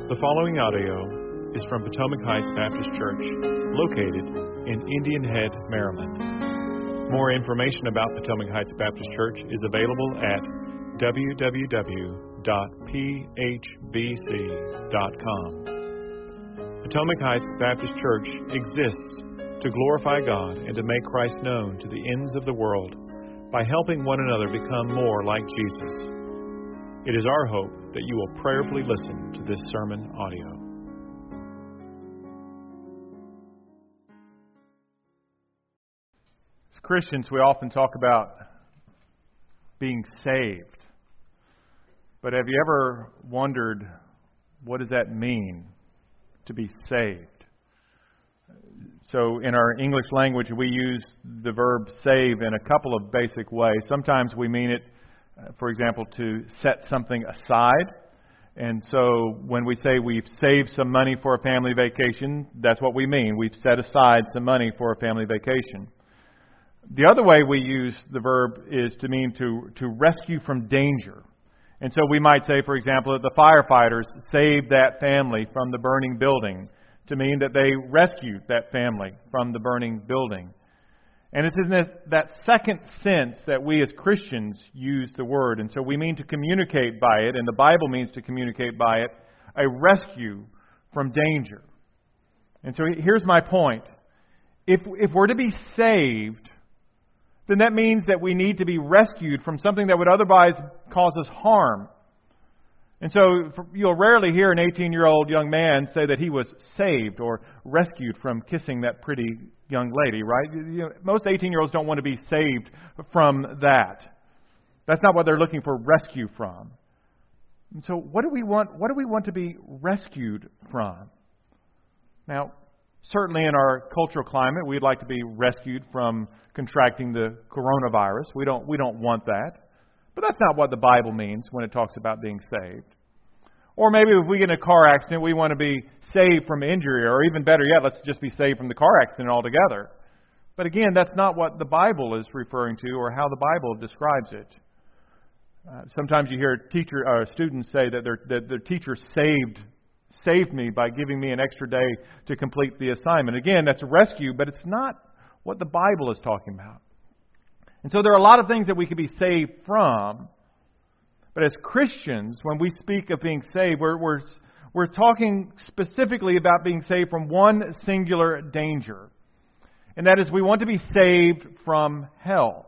The following audio is from Potomac Heights Baptist Church, located in Indian Head, Maryland. More information about Potomac Heights Baptist Church is available at www.phbc.com. Potomac Heights Baptist Church exists to glorify God and to make Christ known to the ends of the world by helping one another become more like Jesus. It is our hope that you will prayerfully listen to this sermon audio. As Christians, we often talk about being saved. But have you ever wondered, what does that mean, to be saved? So in our English language, we use the verb save in a couple of basic ways. Sometimes we mean it, for example, to set something aside. And so when we say we've saved some money for a family vacation, that's what we mean. We've set aside some money for a family vacation. The other way we use the verb is to mean to rescue from danger. And so we might say, for example, that the firefighters saved that family from the burning building, to mean that they rescued that family from the burning building. And it's in that second sense that we as Christians use the word. And so we mean to communicate by it, and the Bible means to communicate by it, a rescue from danger. And so here's my point. If we're to be saved, then that means that we need to be rescued from something that would otherwise cause us harm. And so you'll rarely hear an 18-year-old young man say that he was saved or rescued from kissing that pretty young lady, right? Most 18-year-olds don't want to be saved from that. That's not what they're looking for rescue from. And so what do we want? What do we want to be rescued from? Now, certainly in our cultural climate, we'd like to be rescued from contracting the coronavirus. We don't want that. But that's not what the Bible means when it talks about being saved. Or maybe if we get in a car accident, we want to be saved from injury, or even better yet, let's just be saved from the car accident altogether. But again, that's not what the Bible is referring to or how the Bible describes it. Sometimes you hear students say that their teacher saved me by giving me an extra day to complete the assignment. Again, that's a rescue, but it's not what the Bible is talking about. And so there are a lot of things that we could be saved from. But as Christians, when we speak of being saved, we're talking specifically about being saved from one singular danger. And that is, we want to be saved from hell.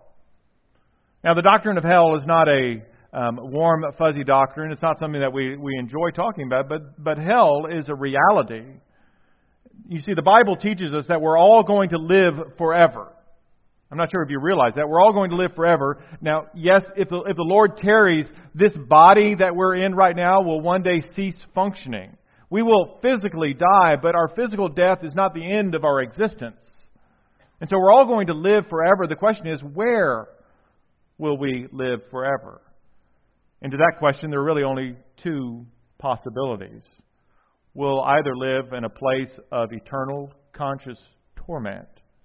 Now, the doctrine of hell is not a warm, fuzzy doctrine. It's not something that we enjoy talking about. But hell is a reality. You see, the Bible teaches us that we're all going to live forever. I'm not sure if you realize that. We're all going to live forever. Now, yes, if the Lord tarries, this body that we're in right now will one day cease functioning. We will physically die, but our physical death is not the end of our existence. And so we're all going to live forever. The question is, where will we live forever? And to that question, there are really only two possibilities. We'll either live in a place of eternal conscious torment,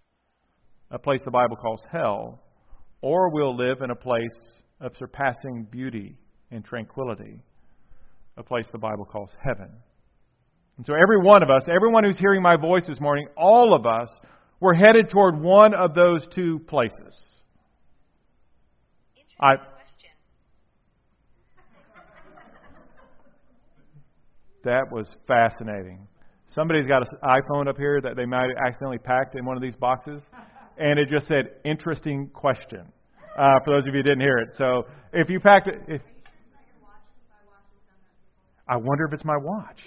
a place the Bible calls hell, or we'll live in a place of surpassing beauty and tranquility, a place the Bible calls heaven. And so every one of us, everyone who's hearing my voice this morning, all of us, we're headed toward one of those two places. Question. That was fascinating. Somebody's got an iPhone up here that they might have accidentally packed in one of these boxes. And it just said, interesting question, for those of you who didn't hear it. So if you packed it... I wonder if it's my watch.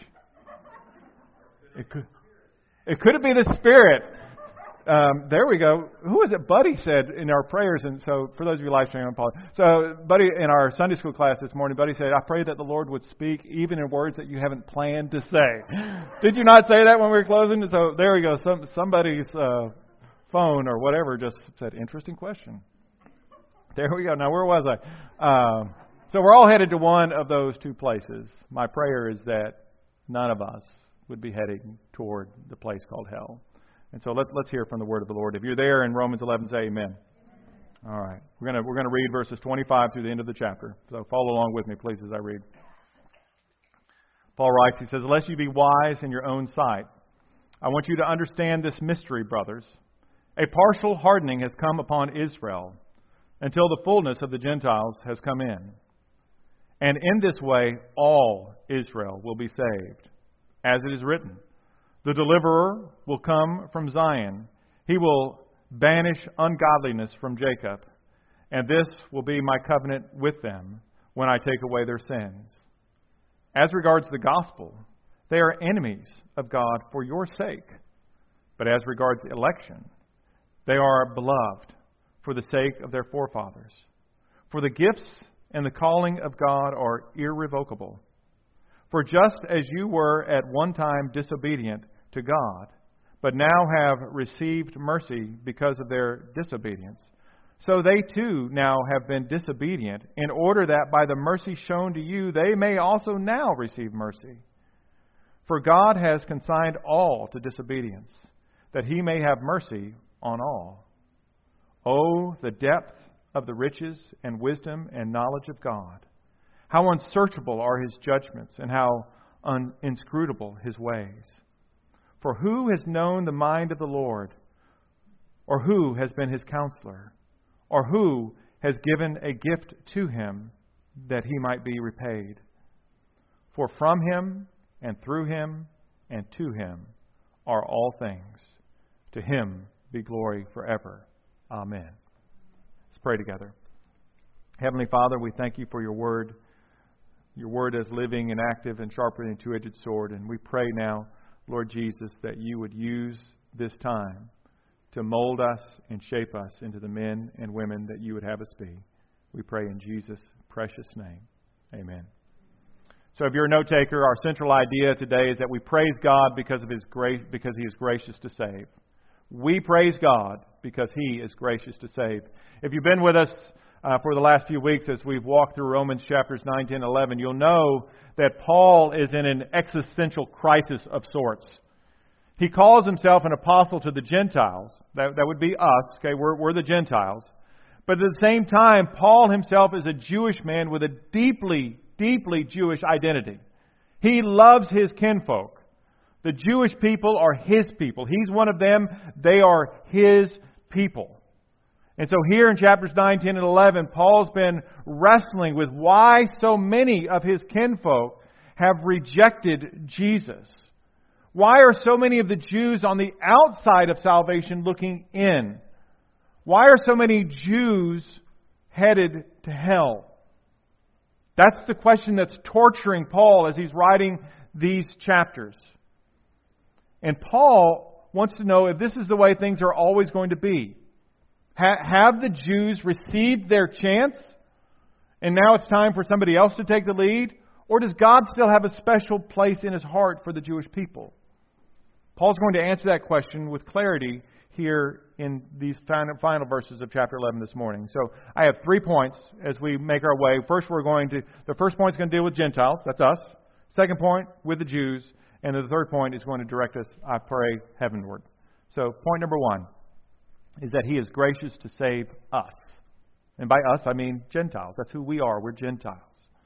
It could have been the Spirit. There we go. Who was it? Buddy said in our prayers, and so for those of you live streaming, I apologize. So Buddy, in our Sunday school class this morning, Buddy said, I pray that the Lord would speak even in words that you haven't planned to say. Did you not say that when we were closing? So there we go. Somebody's... phone or whatever just said, interesting question. There we go. Now, where was I? So we're all headed to one of those two places. My prayer is that none of us would be heading toward the place called hell. And so let's hear from the word of the Lord. If you're there in Romans 11, say amen. All right. We're gonna read verses 25 through the end of the chapter. So follow along with me, please, as I read. Paul writes, he says, "Lest you be wise in your own sight. I want you to understand this mystery, brothers. A partial hardening has come upon Israel until the fullness of the Gentiles has come in. And in this way all Israel will be saved. As it is written, the deliverer will come from Zion. He will banish ungodliness from Jacob. And this will be my covenant with them when I take away their sins. As regards the gospel, they are enemies of God for your sake. But as regards election, they are beloved for the sake of their forefathers. For the gifts and the calling of God are irrevocable. For just as you were at one time disobedient to God, but now have received mercy because of their disobedience, so they too now have been disobedient, in order that by the mercy shown to you they may also now receive mercy. For God has consigned all to disobedience, that He may have mercy on all. Oh, the depth of the riches and wisdom and knowledge of God! How unsearchable are His judgments, and how inscrutable His ways! For who has known the mind of the Lord? Or who has been His counselor? Or who has given a gift to Him that He might be repaid? For from Him, and through Him, and to Him are all things. To Him be glory forever. Amen. Let's pray together. Heavenly Father, we thank You for Your Word. Your Word is living and active and sharper than a two-edged sword. And we pray now, Lord Jesus, that You would use this time to mold us and shape us into the men and women that You would have us be. We pray in Jesus' precious name. Amen. So if you're a note taker, our central idea today is that we praise God because of His grace, because He is gracious to save. We praise God because He is gracious to save. If you've been with us for the last few weeks as we've walked through Romans chapters 9, 10, 11, you'll know that Paul is in an existential crisis of sorts. He calls himself an apostle to the Gentiles. That would be us. Okay, we're the Gentiles. But at the same time, Paul himself is a Jewish man with a deeply, deeply Jewish identity. He loves his kinfolk. The Jewish people are his people. He's one of them. They are his people. And so here in chapters 9, 10, and 11, Paul's been wrestling with why so many of his kinfolk have rejected Jesus. Why are so many of the Jews on the outside of salvation looking in? Why are so many Jews headed to hell? That's the question that's torturing Paul as he's writing these chapters. And Paul wants to know if this is the way things are always going to be. Have the Jews received their chance, and now it's time for somebody else to take the lead? Or does God still have a special place in His heart for the Jewish people? Paul's going to answer that question with clarity here in these final verses of chapter 11 this morning. So I have 3 points as we make our way. The first point is going to deal with Gentiles, that's us. Second point, with the Jews. And the third point is going to direct us, I pray, heavenward. So point number 1 is that He is gracious to save us. And by us, I mean Gentiles. That's who we are. We're Gentiles.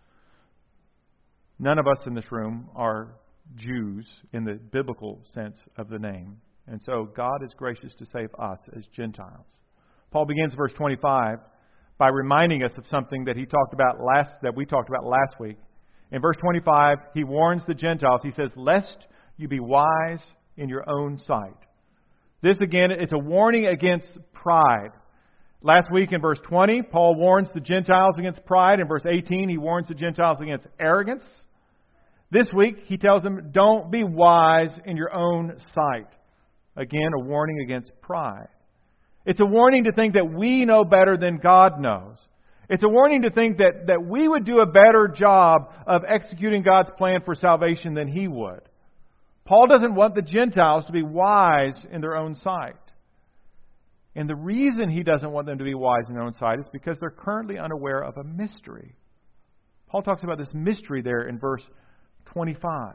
None of us in this room are Jews in the biblical sense of the name. And so God is gracious to save us as Gentiles. Paul begins verse 25 by reminding us of something that we talked about last week. In verse 25, he warns the Gentiles. He says, "Lest you be wise in your own sight." This again, it's a warning against pride. Last week in verse 20, Paul warns the Gentiles against pride. In verse 18, he warns the Gentiles against arrogance. This week, he tells them, don't be wise in your own sight. Again, a warning against pride. It's a warning to think that we know better than God knows. It's a warning to think that we would do a better job of executing God's plan for salvation than He would. Paul doesn't want the Gentiles to be wise in their own sight. And the reason he doesn't want them to be wise in their own sight is because they're currently unaware of a mystery. Paul talks about this mystery there in verse 25.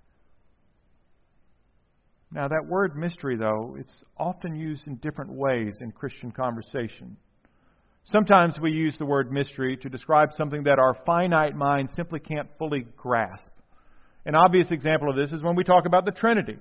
Now, that word mystery, though, it's often used in different ways in Christian conversation. Sometimes we use the word mystery to describe something that our finite mind simply can't fully grasp. An obvious example of this is when we talk about the Trinity.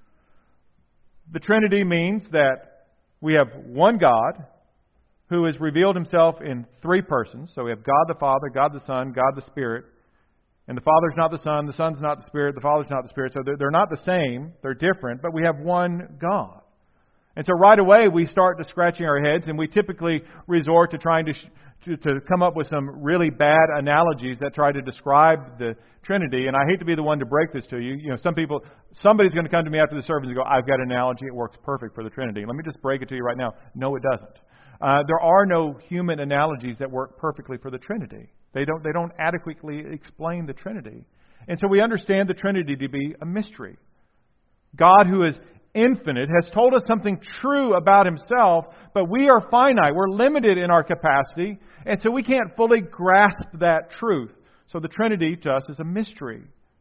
The Trinity means that we have one God who has revealed Himself in three persons. So we have God the Father, God the Son, God the Spirit. And the Father's not the Son, the Son's not the Spirit, the Father's not the Spirit. So they're not the same, they're different, but we have one God. And so right away we start to scratching our heads, and we typically resort to trying to come up with some really bad analogies that try to describe the Trinity. And I hate to be the one to break this to you. You know, somebody's going to come to me after the service and go, I've got an analogy, it works perfect for the Trinity. Let me just break it to you right now. No, it doesn't. There are no human analogies that work perfectly for the Trinity. They don't adequately explain the Trinity. And so we understand the Trinity to be a mystery. God, who is infinite, has told us something true about Himself, but we are finite. We're limited in our capacity, and so we can't fully grasp that truth. So the Trinity to us is a mystery.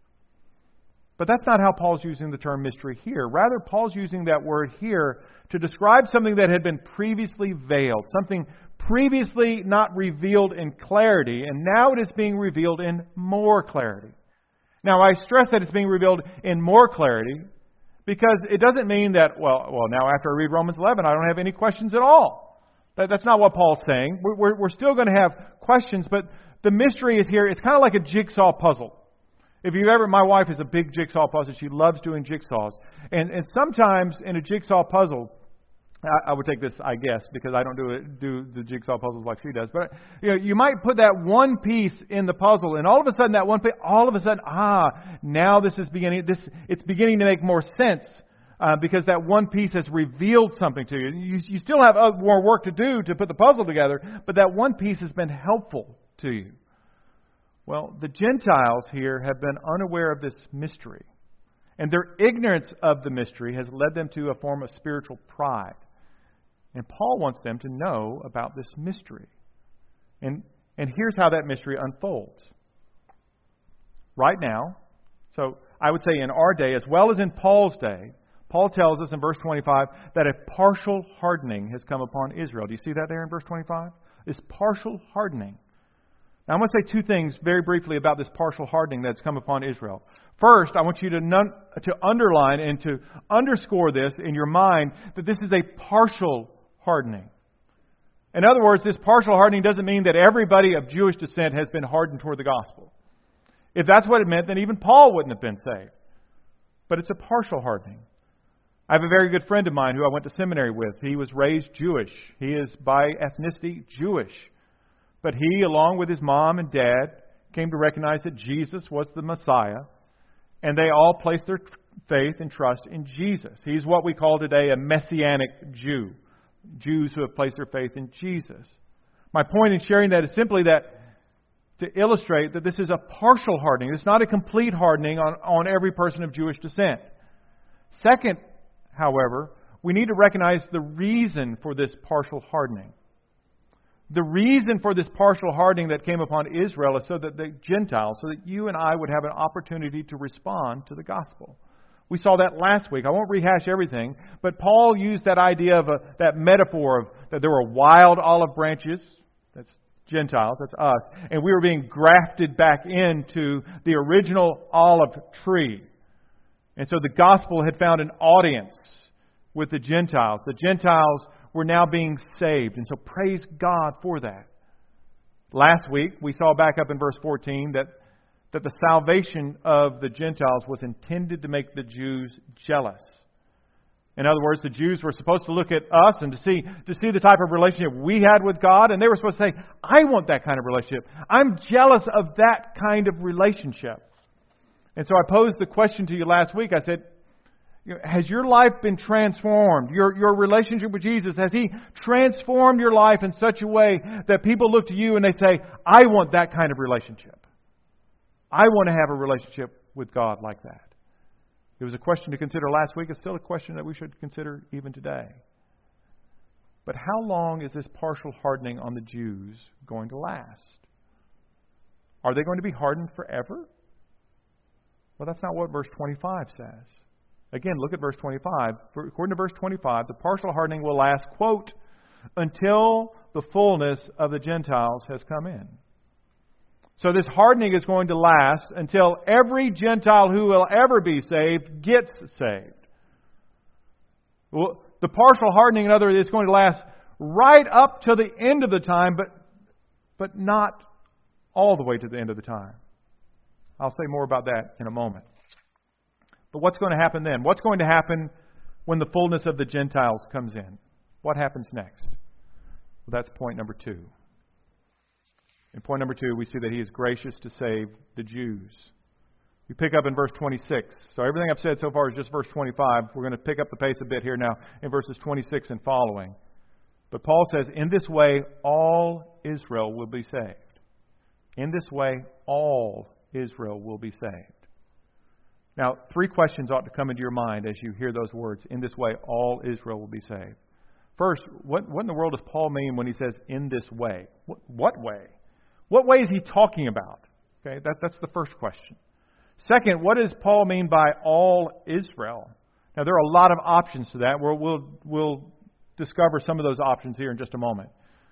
But that's not how Paul's using the term mystery here. Rather, Paul's using that word here to describe something that had been previously veiled, something previously not revealed in clarity, and now it is being revealed in more clarity. Now, I stress that it's being revealed in more clarity because it doesn't mean that, well, now after I read Romans 11, I don't have any questions at all. That's not what Paul's saying. We're still going to have questions, but the mystery is here. It's kind of like a jigsaw puzzle. If you've ever, my wife is a big jigsaw puzzle. She loves doing jigsaws. And sometimes in a jigsaw puzzle, I would take this, I guess, because I don't do the jigsaw puzzles like she does. But you might put that one piece in the puzzle, and all of a sudden that one piece, now this is beginning. It's beginning to make more sense because that one piece has revealed something to you. You still have more work to do to put the puzzle together, but that one piece has been helpful to you. Well, the Gentiles here have been unaware of this mystery, and their ignorance of the mystery has led them to a form of spiritual pride. And Paul wants them to know about this mystery. And here's how that mystery unfolds. Right now, so I would say in our day, as well as in Paul's day, Paul tells us in verse 25 that a partial hardening has come upon Israel. Do you see that there in verse 25? This partial hardening. Now, I'm going to say two things very briefly about this partial hardening that's come upon Israel. First, I want you to underline and to underscore this in your mind that this is a partial hardening. In other words, this partial hardening doesn't mean that everybody of Jewish descent has been hardened toward the gospel. If that's what it meant, then even Paul wouldn't have been saved. But it's a partial hardening. I have a very good friend of mine who I went to seminary with. He was raised Jewish. He is by ethnicity Jewish. But he, along with his mom and dad, came to recognize that Jesus was the Messiah, and they all placed their faith and trust in Jesus. He's what we call today a Messianic Jew. Jews who have placed their faith in Jesus. My point in sharing that is simply that to illustrate that this is a partial hardening. It's not a complete hardening on every person of Jewish descent. Second, however, we need to recognize the reason for this partial hardening. The reason for this partial hardening that came upon Israel is so that the Gentiles, so that you and I would have an opportunity to respond to the gospel. We saw that last week. I won't rehash everything, but Paul used that idea of that metaphor of that there were wild olive branches, that's Gentiles, that's us, and we were being grafted back into the original olive tree. And so the gospel had found an audience with the Gentiles. The Gentiles were now being saved, and so praise God for that. Last week, we saw back up in verse 14 that the salvation of the Gentiles was intended to make the Jews jealous. In other words, the Jews were supposed to look at us and to see the type of relationship we had with God, and they were supposed to say, I want that kind of relationship. I'm jealous of that kind of relationship. And so I posed the question to you last week. I said, has your life been transformed? Your relationship with Jesus, has He transformed your life in such a way that people look to you and they say, I want that kind of relationship. I want to have a relationship with God like that. It was a question to consider last week. It's still a question that we should consider even today. But how long is this partial hardening on the Jews going to last? Are they going to be hardened forever? Well, that's not what verse 25 says. Again, look at verse 25. According to verse 25, the partial hardening will last, quote, until the fullness of the Gentiles has come in. So this hardening is going to last until every Gentile who will ever be saved gets saved. Well, the partial hardening, in other words, is going to last right up to the end of the time, but not all the way to the end of the time. I'll say more about that in a moment. But what's going to happen then? What's going to happen when the fullness of the Gentiles comes in? What happens next? Well, that's point number 2. In point number 2, we see that He is gracious to save the Jews. You pick up in verse 26. So everything I've said so far is just verse 25. We're going to pick up the pace a bit here now in verses 26 and following. But Paul says, in this way, all Israel will be saved. In this way, all Israel will be saved. Now, 3 questions ought to come into your mind as you hear those words. In this way, all Israel will be saved. First, what in the world does Paul mean when he says, in this way? What way? What way is he talking about? Okay, that's the first question. Second, what does Paul mean by all Israel? Now, there are a lot of options to that. We'll discover some of those options here in just a moment.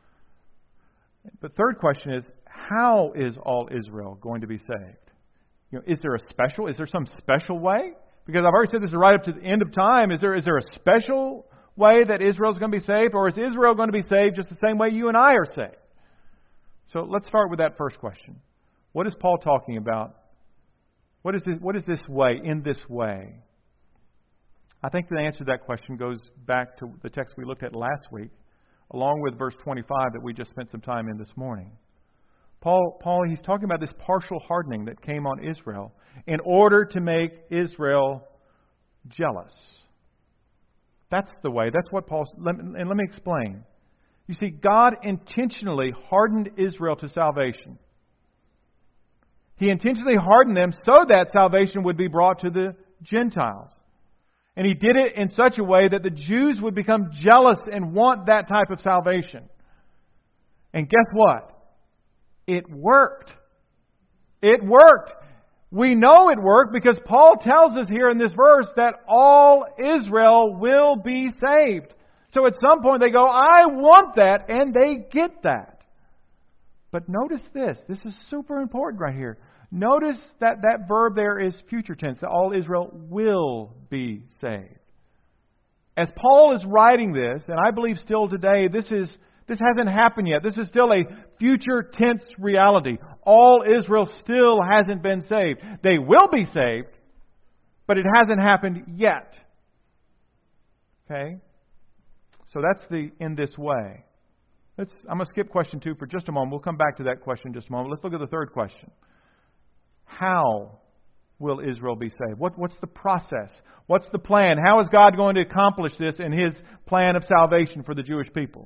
The third question is, how is all Israel going to be saved? Is there some special way? Because I've already said this is right up to the end of time. Is there a special way that Israel is going to be saved? Or is Israel going to be saved just the same way you and I are saved? So let's start with that first question. What is Paul talking about? What is this way, in this way? I think the answer to that question goes back to the text we looked at last week, along with verse 25 that we just spent some time in this morning. Paul, he's talking about this partial hardening that came on Israel in order to make Israel jealous. That's the way. That's what Paul... let me explain. You see, God intentionally hardened Israel to salvation. He intentionally hardened them so that salvation would be brought to the Gentiles. And He did it in such a way that the Jews would become jealous and want that type of salvation. And guess what? It worked. It worked. We know it worked because Paul tells us here in this verse that all Israel will be saved. So at some point they go, I want that, and they get that. But notice this. This is super important right here. Notice that verb there is future tense, that all Israel will be saved. As Paul is writing this, and I believe still today, this hasn't happened yet. This is still a future tense reality. All Israel still hasn't been saved. They will be saved, but it hasn't happened yet. Okay? So that's the in this way. I'm going to skip question 2 for just a moment. We'll come back to that question in just a moment. Let's look at the third question. How will Israel be saved? What's the process? What's the plan? How is God going to accomplish this in His plan of salvation for the Jewish people?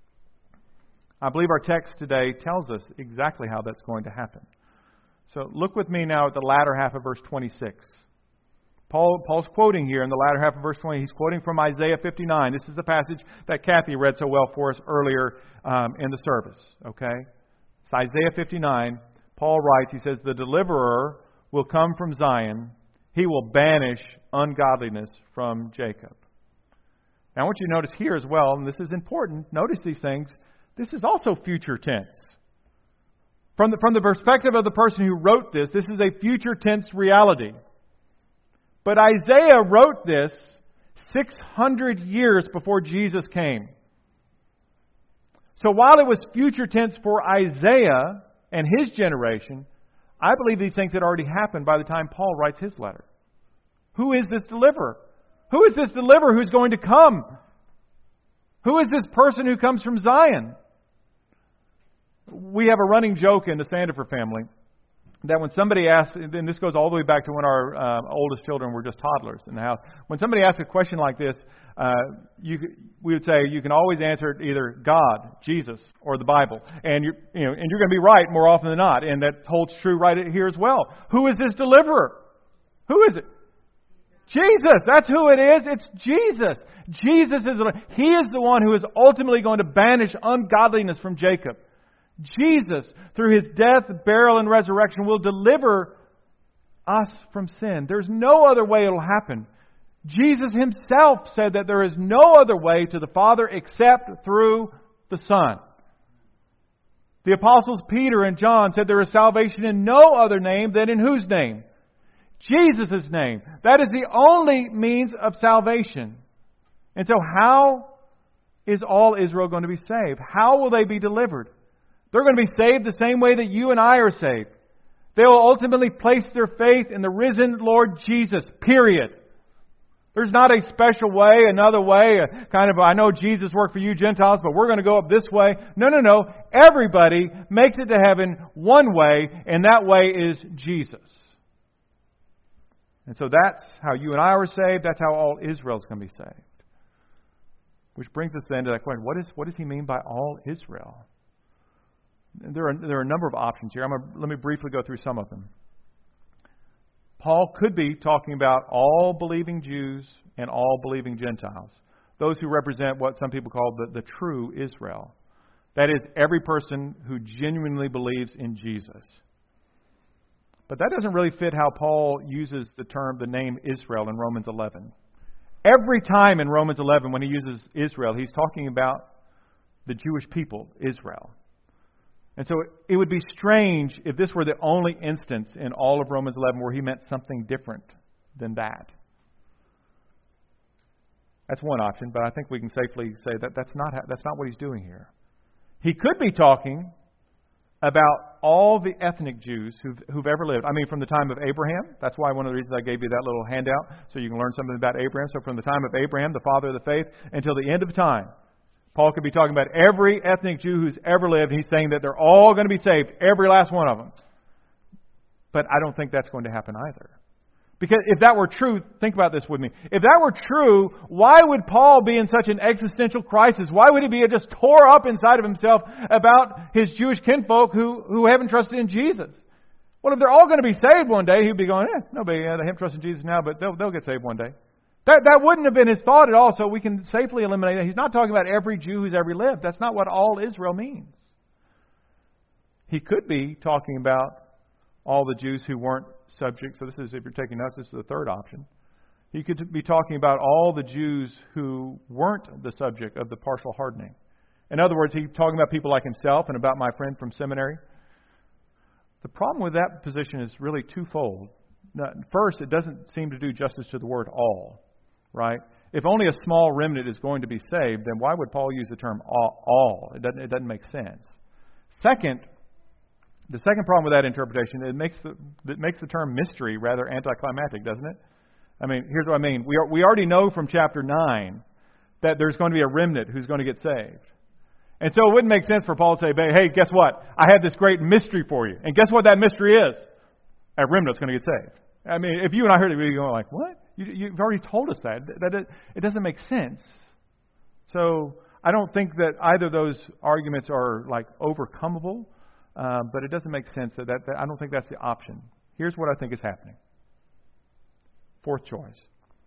I believe our text today tells us exactly how that's going to happen. So look with me now at the latter half of verse 26. Paul's quoting here in the latter half of verse 20. He's quoting from Isaiah 59. This is the passage that Kathy read so well for us earlier in the service. Okay? It's Isaiah 59. Paul writes, he says, the deliverer will come from Zion. He will banish ungodliness from Jacob. Now I want you to notice here as well, and this is important, notice these things, this is also future tense. From the perspective of the person who wrote this is a future tense reality. But Isaiah wrote this 600 years before Jesus came. So while it was future tense for Isaiah and his generation, I believe these things had already happened by the time Paul writes his letter. Who is this deliverer? Who is this deliverer who's going to come? Who is this person who comes from Zion? We have a running joke in the Sandifer family that when somebody asks, and this goes all the way back to when our oldest children were just toddlers in the house. When somebody asks a question like this, we would say you can always answer it either God, Jesus, or the Bible, and you're going to be right more often than not, and that holds true right here as well. Who is this deliverer? Who is it? Jesus. That's who it is. It's Jesus. Jesus He is the one who is ultimately going to banish ungodliness from Jacob. Jesus, through His death, burial, and resurrection, will deliver us from sin. There's no other way it will happen. Jesus Himself said that there is no other way to the Father except through the Son. The apostles Peter and John said there is salvation in no other name than in whose name? Jesus' name. That is the only means of salvation. And so how is all Israel going to be saved? How will they be delivered? They're going to be saved the same way that you and I are saved. They will ultimately place their faith in the risen Lord Jesus, period. There's not a special way, another way, I know Jesus worked for you Gentiles, but we're going to go up this way. No. Everybody makes it to heaven one way, and that way is Jesus. And so that's how you and I are saved. That's how all Israel is going to be saved. Which brings us then to that question, what does he mean by all Israel? There are a number of options here. Let me briefly go through some of them. Paul could be talking about all believing Jews and all believing Gentiles. Those who represent what some people call the true Israel. That is, every person who genuinely believes in Jesus. But that doesn't really fit how Paul uses the name Israel in Romans 11. Every time in Romans 11 when he uses Israel, he's talking about the Jewish people, Israel. And so it would be strange if this were the only instance in all of Romans 11 where he meant something different than that. That's one option, but I think we can safely say that that's not what he's doing here. He could be talking about all the ethnic Jews who've ever lived. I mean, from the time of Abraham. That's why one of the reasons I gave you that little handout, so you can learn something about Abraham. So from the time of Abraham, the father of the faith, until the end of time. Paul could be talking about every ethnic Jew who's ever lived. He's saying that they're all going to be saved, every last one of them. But I don't think that's going to happen either. Because if that were true, think about this with me. If that were true, why would Paul be in such an existential crisis? Why would he be just tore up inside of himself about his Jewish kinfolk who haven't trusted in Jesus? Well, if they're all going to be saved one day, he'd be going, nobody, they haven't trusted in Jesus now, but they'll get saved one day. That wouldn't have been his thought at all, so we can safely eliminate that. He's not talking about every Jew who's ever lived. That's not what all Israel means. He could be talking about all the Jews who weren't subject. So this is, if you're taking notes, this is the third option. He could be talking about all the Jews who weren't the subject of the partial hardening. In other words, he's talking about people like himself and about my friend from seminary. The problem with that position is really twofold. Now, first, it doesn't seem to do justice to the word all. Right? If only a small remnant is going to be saved, then why would Paul use the term all? It doesn't make sense. Second, the second problem with that interpretation, it makes the term mystery rather anticlimactic, doesn't it? I mean, here's what I mean. We already know from chapter 9 that there's going to be a remnant who's going to get saved. And so it wouldn't make sense for Paul to say, hey, guess what? I have this great mystery for you. And guess what that mystery is? A remnant's going to get saved. I mean, if you and I heard it, we'd go like, what? You've already told us that. It doesn't make sense. So I don't think that either of those arguments are like overcomable, but it doesn't make sense that I don't think that's the option. Here's what I think is happening. Fourth choice.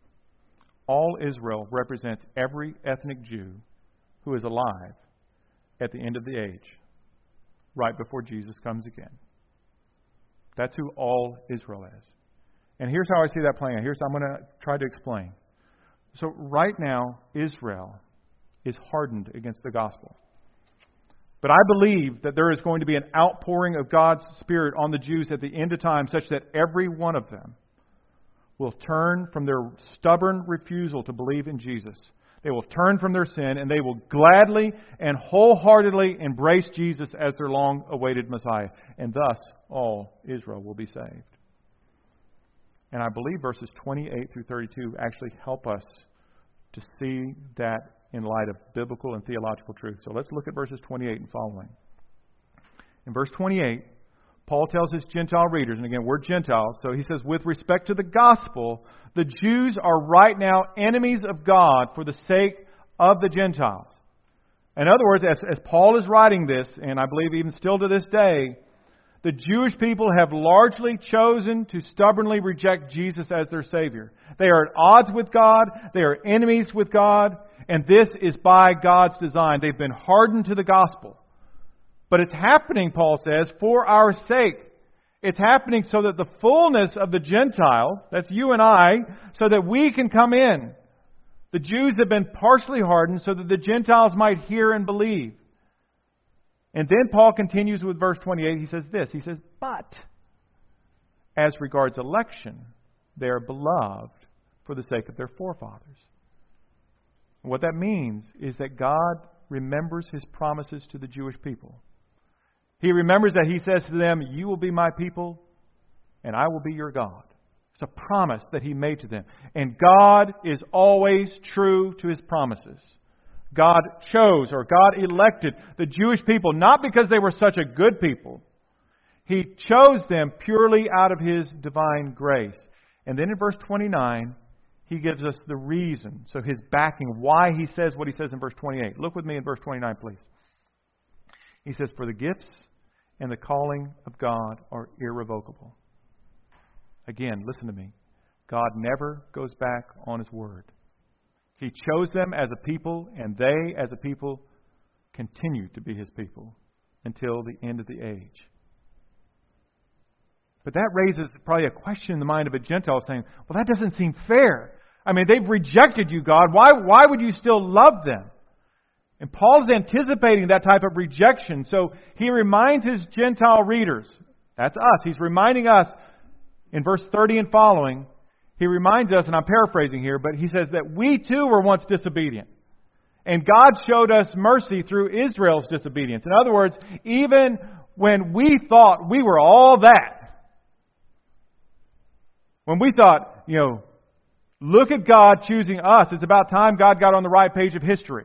All Israel represents every ethnic Jew who is alive at the end of the age, right before Jesus comes again. That's who all Israel is. And here's how I see that playing out. I'm going to try to explain. So right now, Israel is hardened against the gospel. But I believe that there is going to be an outpouring of God's Spirit on the Jews at the end of time such that every one of them will turn from their stubborn refusal to believe in Jesus. They will turn from their sin and they will gladly and wholeheartedly embrace Jesus as their long-awaited Messiah. And thus, all Israel will be saved. And I believe verses 28 through 32 actually help us to see that in light of biblical and theological truth. So let's look at verses 28 and following. In verse 28, Paul tells his Gentile readers, and again, we're Gentiles, so he says, with respect to the gospel, the Jews are right now enemies of God for the sake of the Gentiles. In other words, as Paul is writing this, and I believe even still to this day, the Jewish people have largely chosen to stubbornly reject Jesus as their Savior. They are at odds with God. They are enemies with God. And this is by God's design. They've been hardened to the gospel. But it's happening, Paul says, for our sake. It's happening so that the fullness of the Gentiles, that's you and I, so that we can come in. The Jews have been partially hardened so that the Gentiles might hear and believe. And then Paul continues with verse 28. He says this. He says, but as regards election, they are beloved for the sake of their forefathers. What that means is that God remembers His promises to the Jewish people. He remembers that He says to them, you will be my people, and I will be your God. It's a promise that He made to them. And God is always true to His promises. God chose, or God elected the Jewish people, not because they were such a good people. He chose them purely out of His divine grace. And then in verse 29, He gives us the reason. So His backing, why He says what He says in verse 28. Look with me in verse 29, please. He says, for the gifts and the calling of God are irrevocable. Again, listen to me. God never goes back on His word. He chose them as a people, and they, as a people, continue to be His people until the end of the age. But that raises probably a question in the mind of a Gentile saying, well, that doesn't seem fair. I mean, they've rejected you, God. Why would you still love them? And Paul's anticipating that type of rejection. So he reminds his Gentile readers, that's us, he's reminding us in verse 30 and following, he reminds us, and I'm paraphrasing here, but he says that we too were once disobedient. And God showed us mercy through Israel's disobedience. In other words, even when we thought we were all that, when we thought, look at God choosing us, it's about time God got on the right page of history.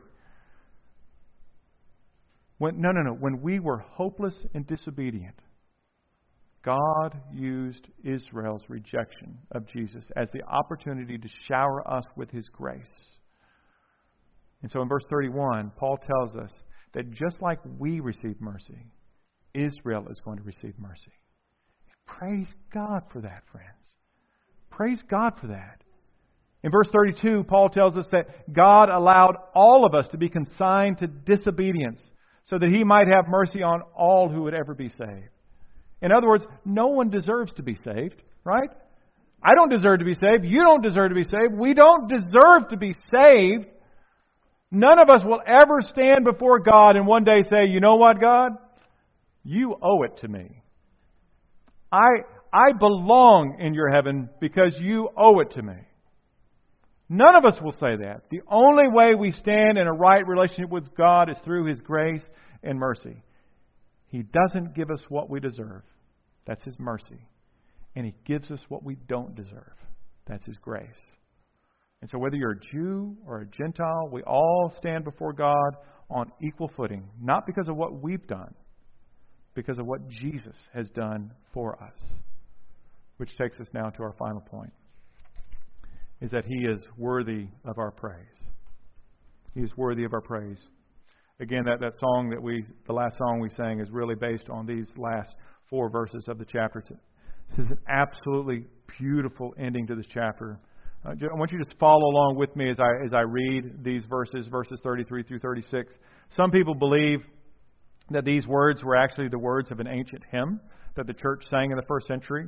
When we were hopeless and disobedient, God used Israel's rejection of Jesus as the opportunity to shower us with His grace. And so in verse 31, Paul tells us that just like we receive mercy, Israel is going to receive mercy. Praise God for that, friends. Praise God for that. In verse 32, Paul tells us that God allowed all of us to be consigned to disobedience so that He might have mercy on all who would ever be saved. In other words, no one deserves to be saved, right? I don't deserve to be saved. You don't deserve to be saved. We don't deserve to be saved. None of us will ever stand before God and one day say, you know what, God? You owe it to me. I belong in your heaven because you owe it to me. None of us will say that. The only way we stand in a right relationship with God is through His grace and mercy. He doesn't give us what we deserve. That's His mercy. And He gives us what we don't deserve. That's His grace. And so whether you're a Jew or a Gentile, we all stand before God on equal footing. Not because of what we've done, because of what Jesus has done for us. Which takes us now to our final point. Is that He is worthy of our praise. He is worthy of our praise. Again, that song the last song we sang is really based on these last 4 verses of the chapter. This is an absolutely beautiful ending to this chapter. I want you to just follow along with me as I read these verses 33 through 36. Some people believe that these words were actually the words of an ancient hymn that the church sang in the first century.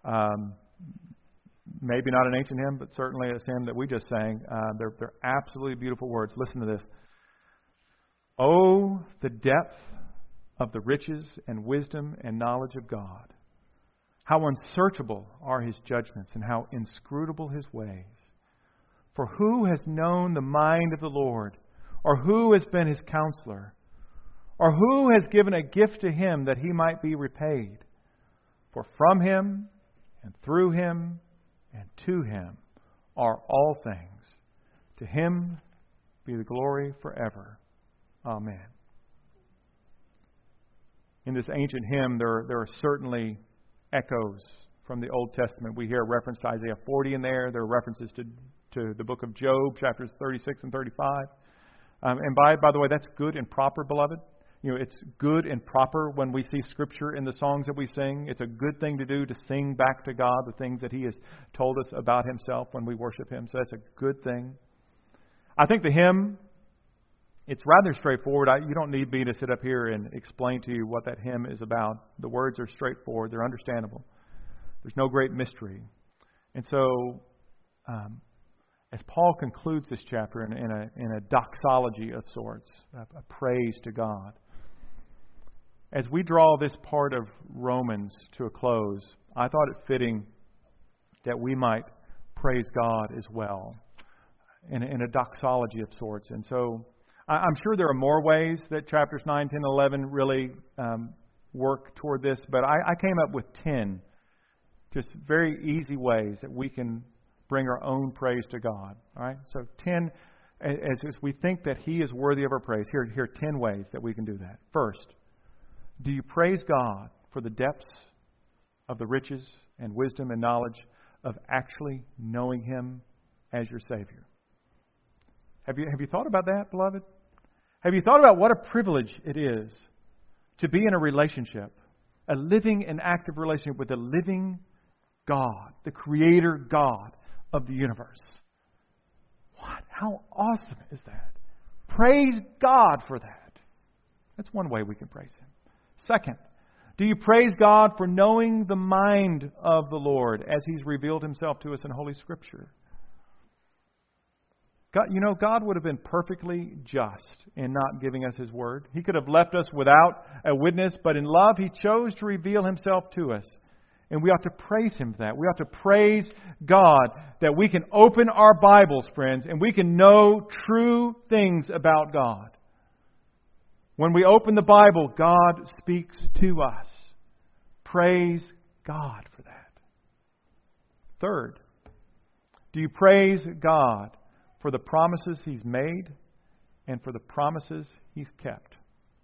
Maybe not an ancient hymn, but certainly a hymn that we just sang. They're absolutely beautiful words. Listen to this. Oh, the depth of the riches and wisdom and knowledge of God. How unsearchable are His judgments and how inscrutable His ways. For who has known the mind of the Lord? Or who has been His counselor? Or who has given a gift to Him that He might be repaid? For from Him and through Him and to Him are all things. To Him be the glory forever. Amen. In this ancient hymn, there are certainly echoes from the Old Testament. We hear a reference to Isaiah 40 in there. There are references to the book of Job, chapters 36 and 35. And by the way, that's good and proper, beloved. It's good and proper when we see Scripture in the songs that we sing. It's a good thing to do to sing back to God the things that He has told us about Himself when we worship Him. So that's a good thing. I think the hymn, it's rather straightforward. You don't need me to sit up here and explain to you what that hymn is about. The words are straightforward. They're understandable. There's no great mystery. And so, as Paul concludes this chapter in a doxology of sorts, a praise to God, as we draw this part of Romans to a close, I thought it fitting that we might praise God as well in a doxology of sorts. And so I'm sure there are more ways that chapters 9, 10, 11 really work toward this, but I came up with 10 just very easy ways that we can bring our own praise to God. All right? So 10, as we think that He is worthy of our praise, here are 10 ways that we can do that. First, do you praise God for the depths of the riches and wisdom and knowledge of actually knowing Him as your Savior? Have you thought about that, beloved? Have you thought about what a privilege it is to be in a relationship, a living and active relationship with the living God, the Creator God of the universe? What? How awesome is that? Praise God for that. That's one way we can praise Him. Second, do you praise God for knowing the mind of the Lord as He's revealed Himself to us in Holy Scripture? God would have been perfectly just in not giving us His Word. He could have left us without a witness, but in love He chose to reveal Himself to us. And we ought to praise Him for that. We ought to praise God that we can open our Bibles, friends, and we can know true things about God. When we open the Bible, God speaks to us. Praise God for that. Third, do you praise God for the promises He's made and for the promises He's kept?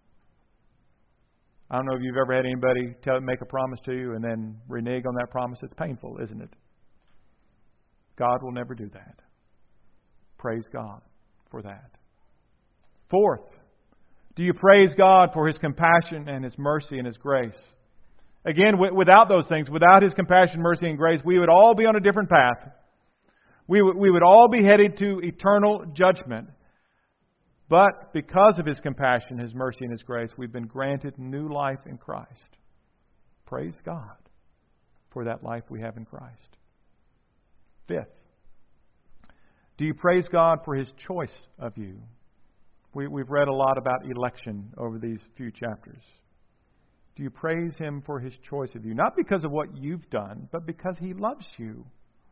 I don't know if you've ever had anybody make a promise to you and then renege on that promise. It's painful, isn't it? God will never do that. Praise God for that. Fourth, do you praise God for His compassion and His mercy and His grace? Again, without those things, without His compassion, mercy, and grace, we would all be on a different path. We would all be headed to eternal judgment. But because of His compassion, His mercy, and His grace, we've been granted new life in Christ. Praise God for that life we have in Christ. Fifth, do you praise God for His choice of you? We've read a lot about election over these few chapters. Do you praise Him for His choice of you? Not because of what you've done, but because He loves you.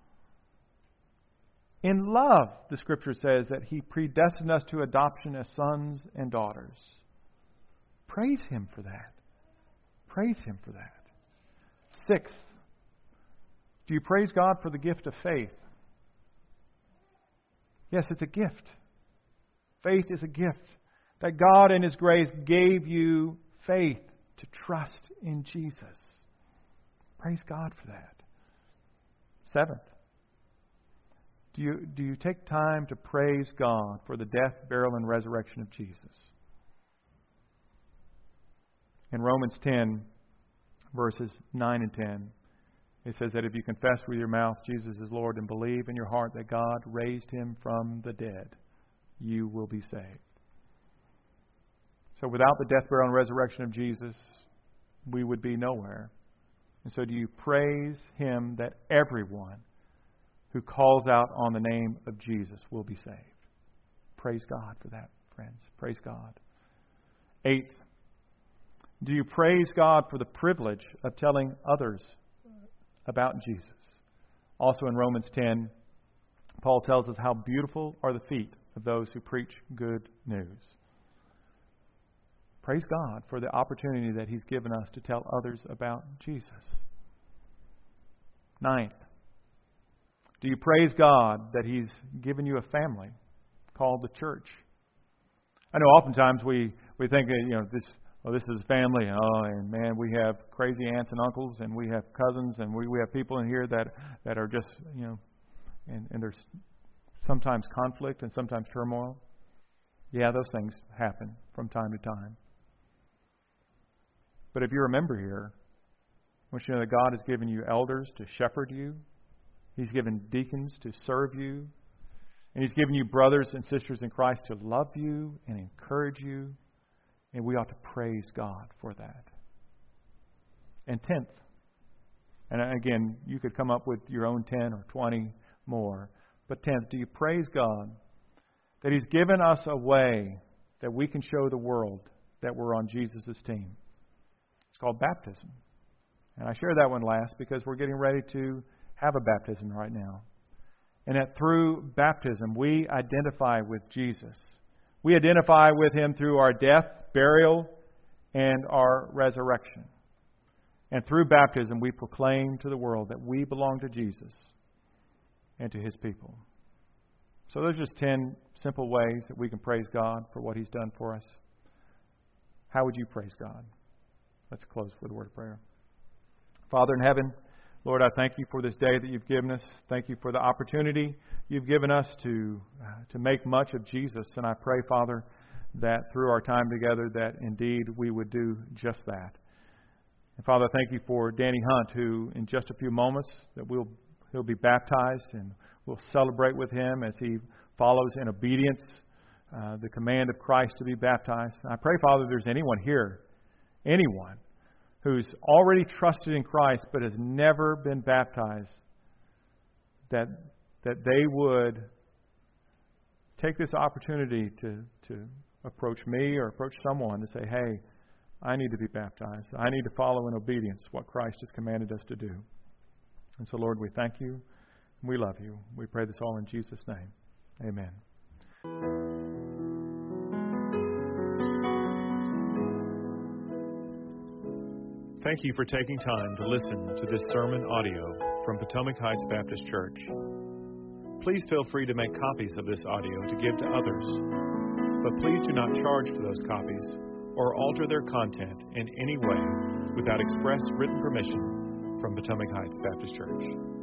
In love, the Scripture says that He predestined us to adoption as sons and daughters. Praise Him for that. Praise Him for that. Sixth, do you praise God for the gift of faith? Yes, it's a gift. Faith is a gift. That God in His grace gave you faith to trust in Jesus. Praise God for that. Seventh, do you take time to praise God for the death, burial, and resurrection of Jesus? In Romans 10, verses 9 and 10, it says that if you confess with your mouth Jesus is Lord and believe in your heart that God raised Him from the dead, you will be saved. So without the death, burial, and resurrection of Jesus, we would be nowhere. And so do you praise Him that everyone who calls out on the name of Jesus will be saved? Praise God for that, friends. Praise God. Eighth, do you praise God for the privilege of telling others about Jesus? Also in Romans 10, Paul tells us how beautiful are the feet of those who preach good news. Praise God for the opportunity that He's given us to tell others about Jesus. Ninth, do you praise God that He's given you a family called the church? I know oftentimes we think that, this is family. Oh, and man, we have crazy aunts and uncles, and we have cousins, and we have people in here that are just, and there's sometimes conflict and sometimes turmoil. Yeah, those things happen from time to time. But if you're a member here, I want you to know that God has given you elders to shepherd you. He's given deacons to serve you. And He's given you brothers and sisters in Christ to love you and encourage you. And we ought to praise God for that. And 10th, and again, you could come up with your own 10 or 20 more. But 10th, do you praise God that He's given us a way that we can show the world that we're on Jesus' team? It's called baptism. And I share that one last because we're getting ready to have a baptism right now. And that through baptism, we identify with Jesus. We identify with Him through our death, burial, and our resurrection. And through baptism, we proclaim to the world that we belong to Jesus and to His people. So those are just 10 simple ways that we can praise God for what He's done for us. How would you praise God? Let's close with a word of prayer. Father in heaven, Lord, I thank You for this day that You've given us. Thank You for the opportunity You've given us to make much of Jesus. And I pray, Father, that through our time together, that indeed we would do just that. And Father, thank You for Danny Hunt, who in just a few moments that he'll be baptized, and we'll celebrate with him as he follows in obedience the command of Christ to be baptized. And I pray, Father, if there's anyone here, anyone who's already trusted in Christ but has never been baptized, that they would take this opportunity to approach me or approach someone to say, hey, I need to be baptized. I need to follow in obedience what Christ has commanded us to do. And so, Lord, we thank You. We love You. We pray this all in Jesus' name. Amen. Thank you for taking time to listen to this sermon audio from Potomac Heights Baptist Church. Please feel free to make copies of this audio to give to others, but please do not charge for those copies or alter their content in any way without express written permission from Potomac Heights Baptist Church.